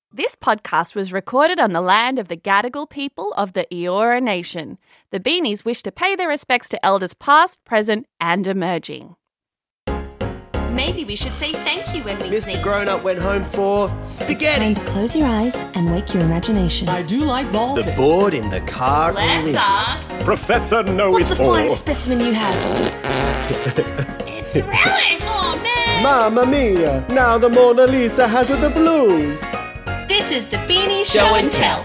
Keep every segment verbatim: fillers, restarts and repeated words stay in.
This podcast was recorded on the land of the Gadigal people of the Eora Nation. The Beanies wish to pay their respects to elders past, present and emerging. Maybe we should say thank you when we Mister sing. Grown-Up went home for spaghetti. Time to close your eyes and wake your imagination. I do like ball The pits. board in the car. Let's ask. Professor Know What's It the All. finest specimen you have? It's relish! Oh, man! Mamma mia! Now the Mona Lisa has the blues. This is the Beanies Show and Tell.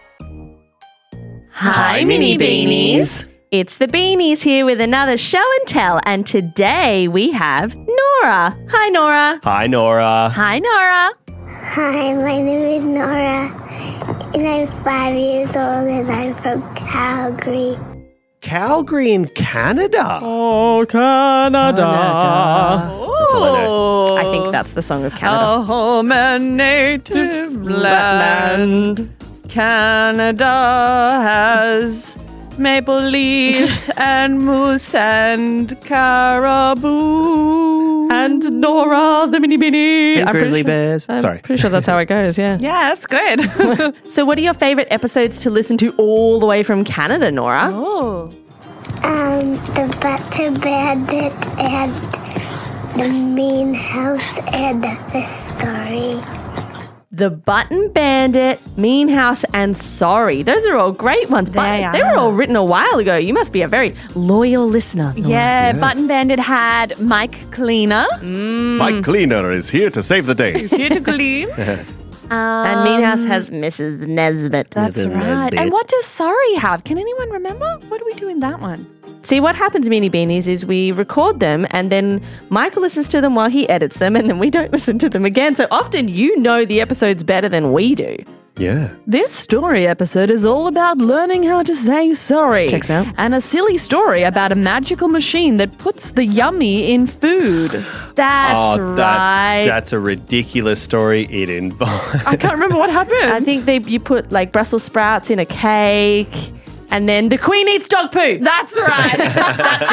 Hi, Mini Beanies. It's the Beanies here with another show and tell, and today we have Nora. Hi, Nora. Hi, Nora. Hi, Nora. Hi, my name is Nora, and I'm five years old, and I'm from Calgary. Calgary in Canada. Oh, Canada. That's all I know. I think that's the song of Canada. A home and native land. Canada has maple leaves and moose and caribou. And Nora, the Mini Beanie. And I'm pretty grizzly sure- bears. I'm Sorry. pretty sure that's how it goes, yeah. Yeah, that's good. So what are your favourite episodes to listen to all the way from Canada, Nora? Oh. Um, the Butter Bandit and the Mean House and the Fish Story. The Button Bandit, Mean House, and Sorry. Those are all great ones. But They they were are. all written a while ago. You must be a very loyal listener. Yeah, Button Bandit had Mike Cleaner. Mike Cleaner is here to save the day. Here to clean. And Mean House has Missus Nesbit. That's Missus right. Nesbit. And what does Sorry have? Can anyone remember? What do we do in that one? See, what happens, Meanie Beanies, is we record them and then Michael listens to them while he edits them and then we don't listen to them again. So often you know the episodes better than we do. Yeah. This story episode is all about learning how to say sorry. Checks out. And a silly story about a magical machine that puts the yummy in food. That's oh, that, right. that's a ridiculous story. It involves. I can't remember what happened. I think they you put like Brussels sprouts in a cake and then the Queen eats dog poo. That's right. That's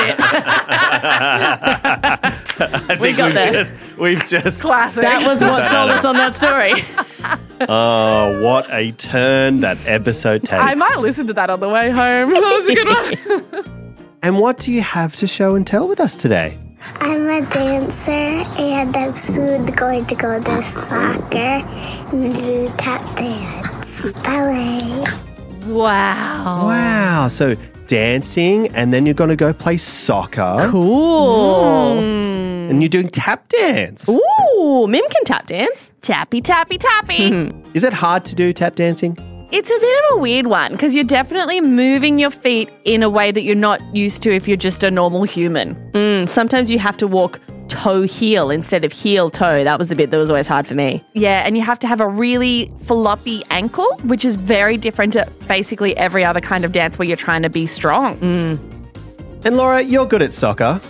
I think We got we've there. just we've just Classic. That was what sold us on that story. Oh, what a turn that episode takes. I might listen to that on the way home. That was a good one. And what do you have to show and tell with us today? I'm a dancer, and I'm soon going to go to soccer and do tap dance, ballet. Wow. Wow. So dancing and then you're going to go play soccer. Cool. And you're doing tap dance. Ooh, Mim can tap dance. Tappy, tappy, tappy. Is it hard to do tap dancing? It's a bit of a weird one because you're definitely moving your feet in a way that you're not used to if you're just a normal human. Mm, sometimes you have to walk toe heel instead of heel toe. That was the bit that was always hard for me. Yeah, and you have to have a really floppy ankle, which is very different to basically every other kind of dance where you're trying to be strong. And Laura, you're good at soccer.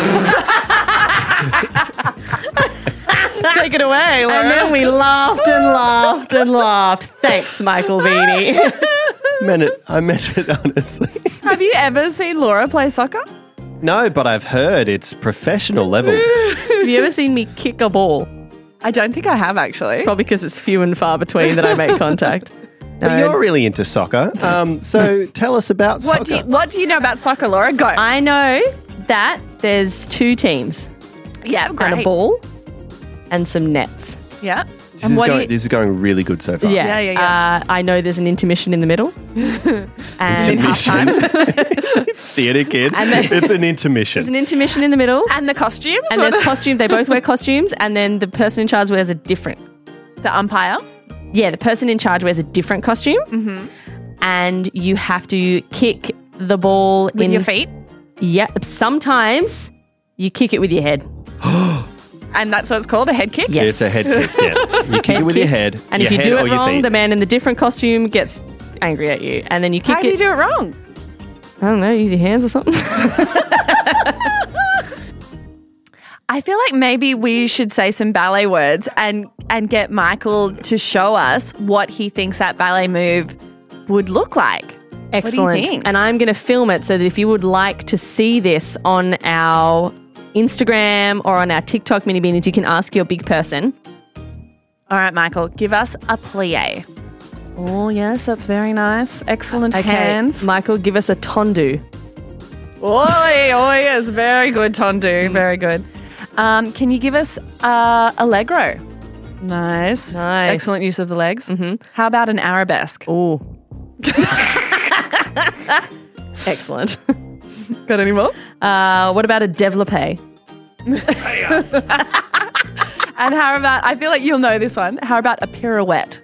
Take it away, Laura. And then we laughed and laughed and laughed. Thanks, Michael Beanie. meant it, I meant it honestly. Have you ever seen Laura play soccer? No, but I've heard it's professional levels. Have you ever seen me kick a ball? I don't think I have actually. Probably because it's few and far between that I make contact. But you're really into soccer. Um, so tell us about What soccer. do you What do you know about soccer, Laura? Go. I know that there's two teams yeah, and great. a ball and some nets. Yeah. this, And is what do going, you- this is going really good so far. Yeah, yeah, yeah. Uh, I know there's an intermission in the middle. and Intermission. Theatre kid. And then- it's an intermission. There's an intermission in the middle. And the costumes? And or there's the- costumes. They both wear costumes. And then the person in charge wears a different. the umpire. Yeah, the person in charge wears a different costume. Mm-hmm. And you have to kick the ball With in your feet. Yeah, sometimes you kick it with your head. And that's what it's called, a head kick? Yes. It's a head kick, yeah. You kick Head it with kick. your head. And your if you head do or it your wrong, feet. the man in the different costume gets angry at you. And then you kick How do it. you do it wrong? I don't know, use your hands or something. I feel like maybe we should say some ballet words and, and get Michael to show us what he thinks that ballet move would look like. Excellent. What do you think? And I'm going to film it so that if you would like to see this on our Instagram or on our TikTok Mini Beanies, you can ask your big person. All right, Michael, give us a plie. Oh, yes, that's very nice. Excellent hands. Michael, give us a tondu. Oh, oh, yes, very good, Tondu. Very good. Um, can you give us uh, Allegro? Nice. Nice. Excellent use of the legs. Mm-hmm. How about an arabesque? Oh. Excellent. Got any more? Uh, what about a développé? And how about, I feel like you'll know this one. How about a pirouette?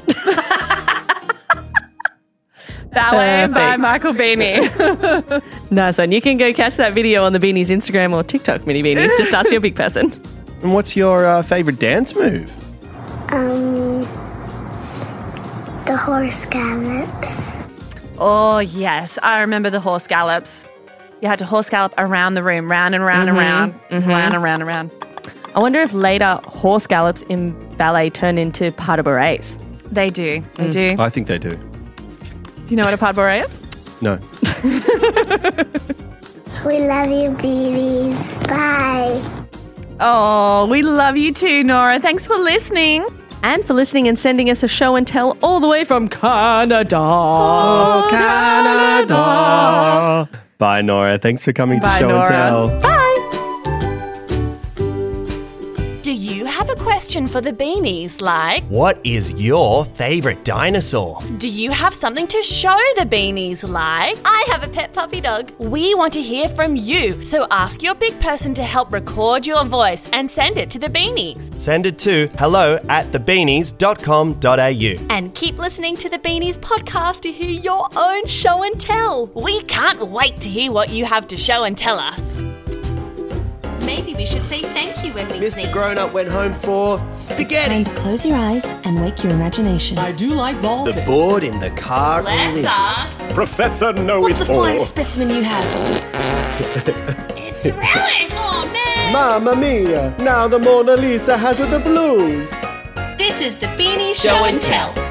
Ballet by Perfect. Michael Beanie. Nice one. You can go catch that video on the Beanies Instagram or TikTok, Mini Beanies. Just ask your big person. And what's your uh, favourite dance move? Um, the horse gallops. Oh, yes. I remember the horse gallops. You had to horse gallop around the room, round and round and round, round and round and round. I wonder if later horse gallops in ballet turn into pas de bourrées. They do. They do. I think they do. Do you know what a pas de bourrée is? No. We love you, Beanies. Bye. Oh, we love you too, Nora. Thanks for listening. And for listening and sending us a show and tell all the way from Canada. Oh, Canada. Bye, Nora. Thanks for coming Bye, to Show Nora. and Tell. Bye. Do you have a question for the Beanies like, What is your favourite dinosaur? do you have something to show the Beanies like, I have a pet puppy dog? We want to hear from you, so ask your big person to help record your voice and send it to the Beanies. Send it to hello at the beanies dot com dot a u. And keep listening to the Beanies podcast to hear your own show and tell. We can't wait to hear what you have to show and tell us. Maybe we should say thank you when we Mister sing. Grown Up went home for spaghetti. Time to close your eyes and wake your imagination. I do like ball The pits. board in the car. Let's ask, Professor Know what's the It All. finest specimen you have? It's relish! Oh man! Mamma mia! Now the Mona Lisa has the blues. This is the Beanies Show and Tell.